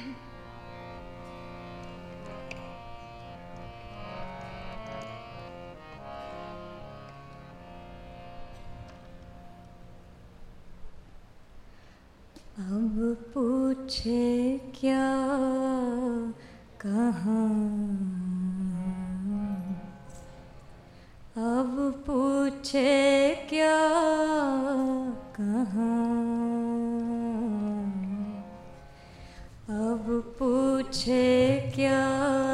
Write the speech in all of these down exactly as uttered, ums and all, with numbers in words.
अब पूछे क्या कहाँ, अब पूछे क्या कहाँ, अब पूछे क्या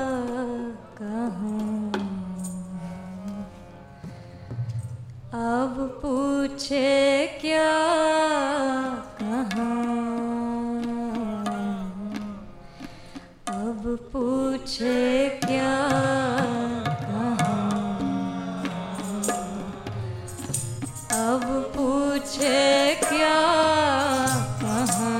कहाँ, अब पूछे क्या कहाँ, अब पूछे क्या कहाँ, अब पूछे क्या कहाँ,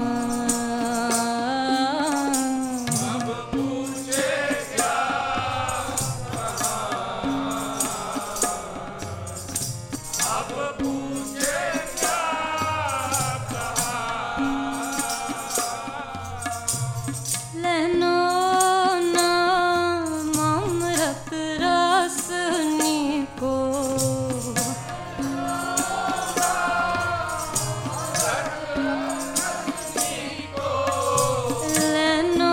अब पूछे क्या कहाँ, अब पूछे क्या कहाँ। लेनो नाम अमृत रसनी को, लेनो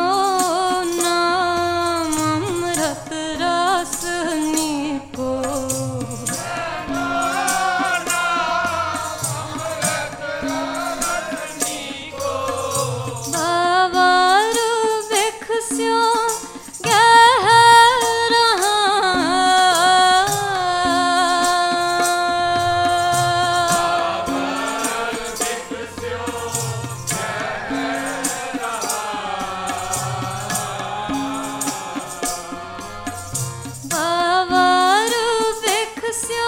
नाम अमृत रसनी को, बाबारू बिखस्यो गहरा, बाबारू बिखस्यो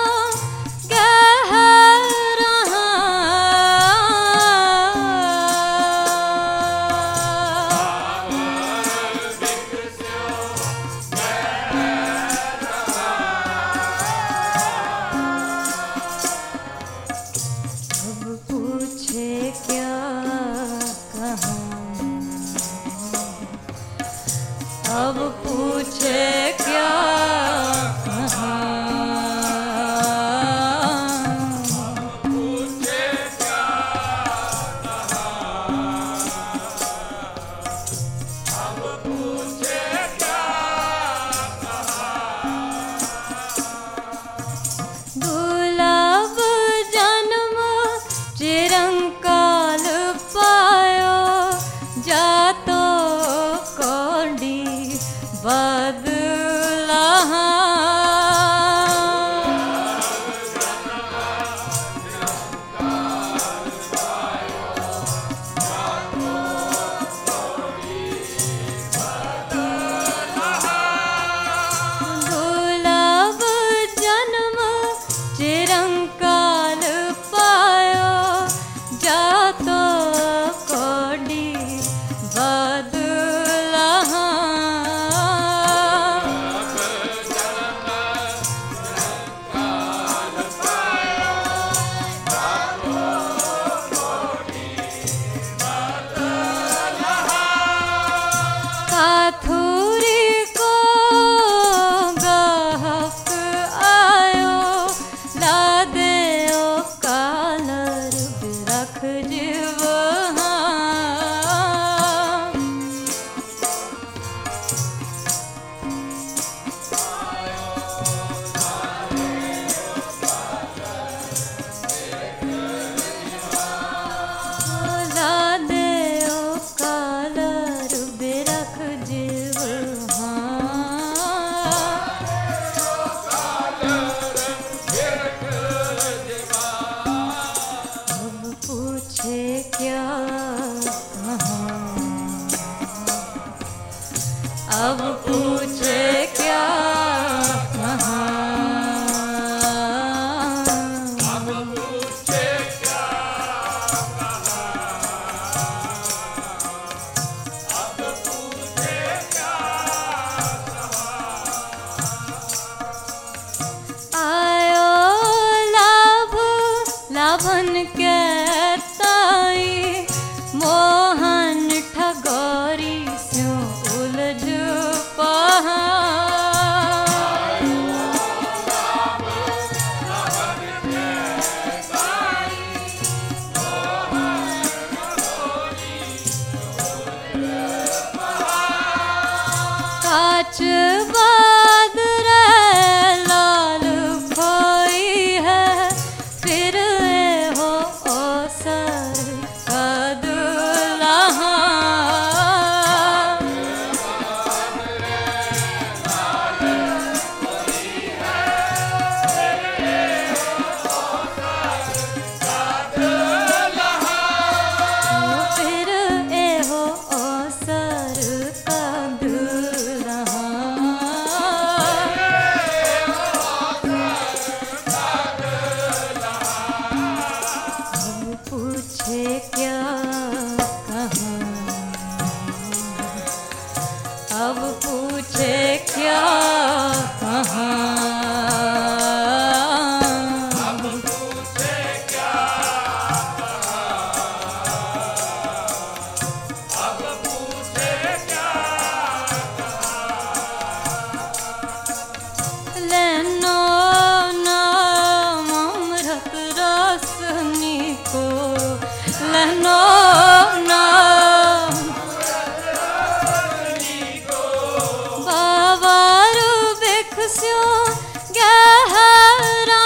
अब पूछे क्या कहाँ, अब पूछे क्या कहाँ, पूछे क्या कहाँ, अब पूछे क्या कहाँ। दुर्लभ जन्म चिरंकाल पायो, जातो कौड़ी बदला, दुर्लभ जन्म चिरंकाल पायो, जातो कौड़ी बदला, काथुरी को गाहक आयो, ला देओ कालर बिरख जीव ला देओ कालर बिरख जीव अब पूछे क्या कहाँ, अब पूछे क्या कहाँ, अब पूछे क्या कहाँ, अब पूछे क्या कहाँ। आयो लाभ लाभन के ताई, मोहन ठगोर पाँच बाद रे लाल खोई है फिर ए हो ओसर का दुल्हा फिर ए हो ओसर का दुल्हा अब पूछे क्या कहाँ अब पूछे क्या कहाँ लेनो नाम अमृत रसनी को लेनो नाम बाबारू बिखस्यो गहरा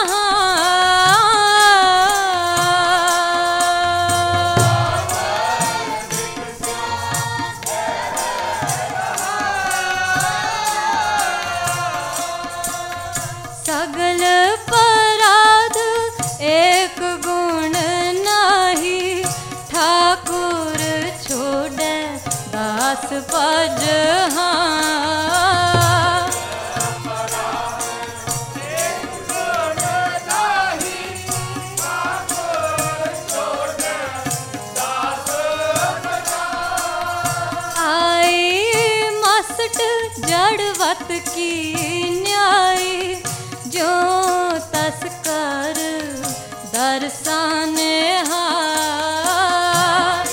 सगल पराध एक गुण नाही ठाकुर छोड़े दास पज आई मस्त जड़वत की न्याय जो तस्कर दर्शाने हाय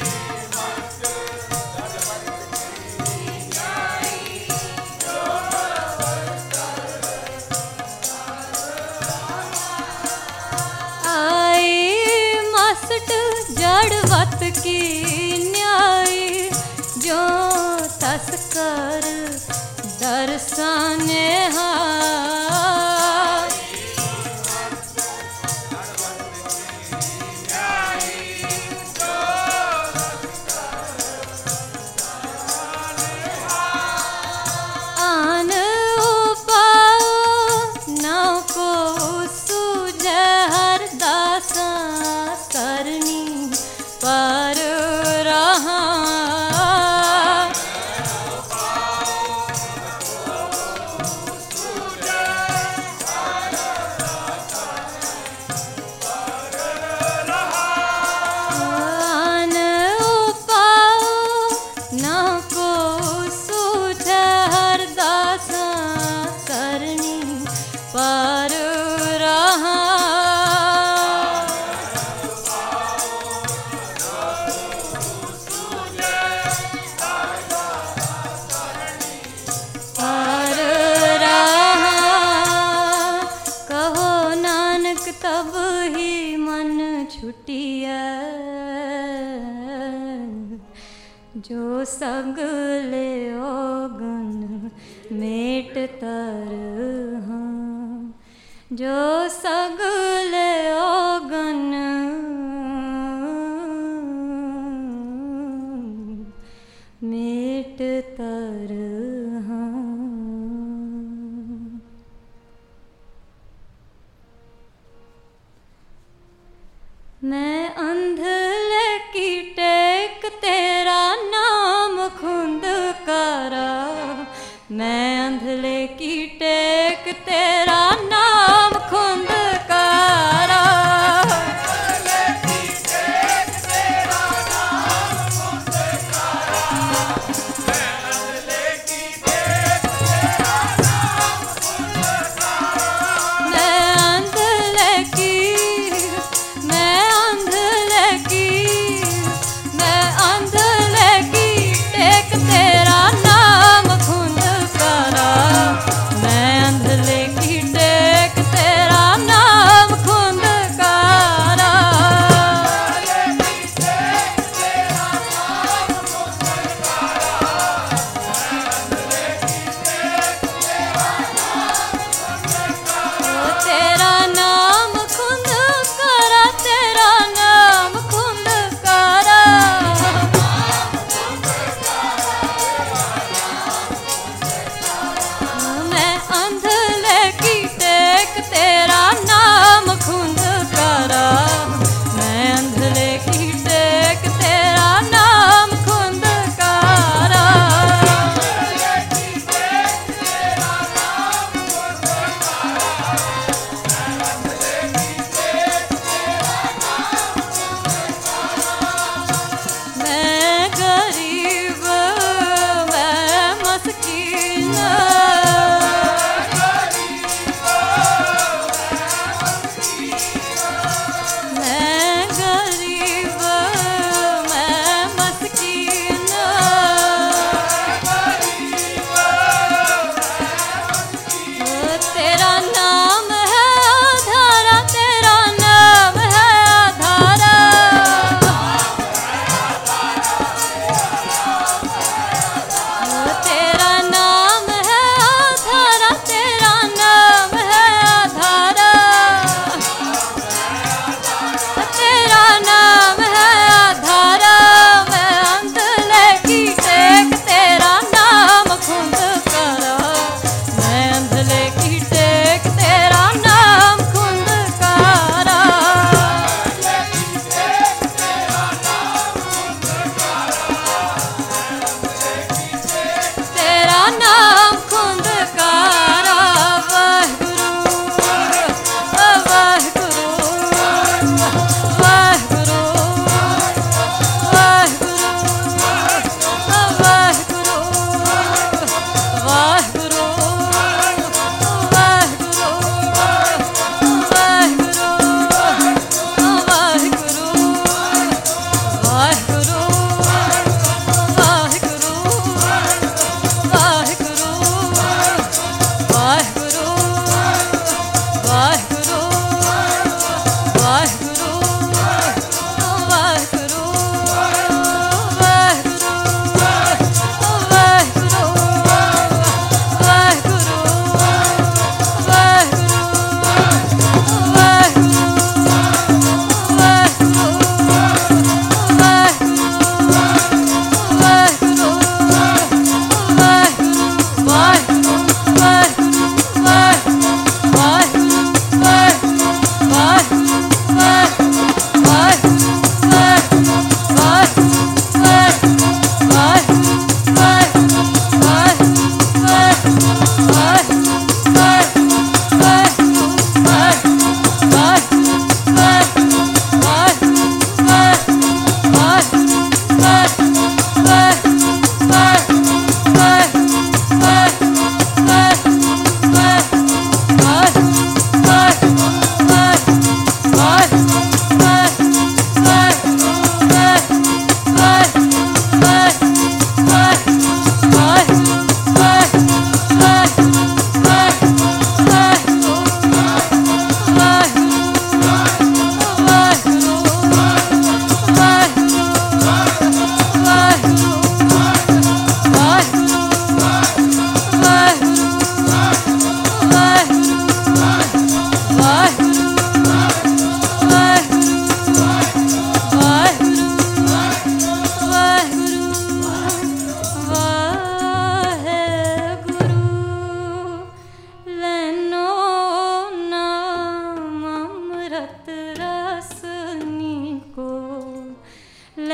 आई मस्त जड़वत की न्याय जो तस्कर दर्शाने हाय आन उपाओ नाव को सूझे हर दासा सरनी पर रहा आन उपाओ नाव को सूझे हर दासा सरनी पर रहा पर रहा कहो नानक तब ही मन छुटिया जो सगले ओगन मेट तर जो सगले ओगन मेट तर मैं अंधले की टेक तेरा नाम खुंद करा मैं अंधले की टेक तेरा नाम खुंद करा मैं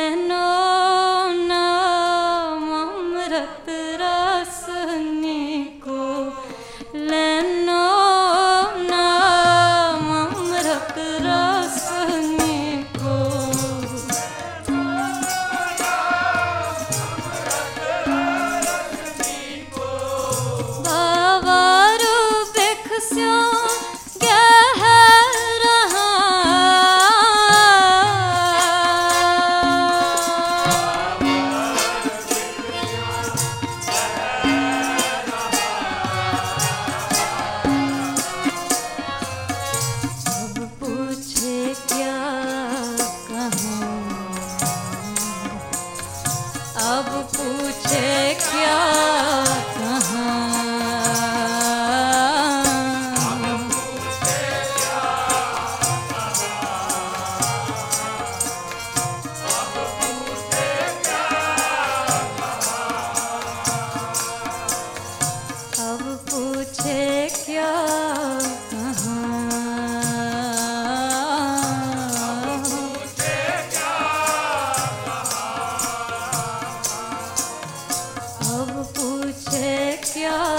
नैनो नाम अमृत रसनी को लेनो नाम अमृत रसनी को बाबारू बिखस्यों अब पूछे क्या कहाँ अब पूछे क्या कहाँ अब पूछे क्या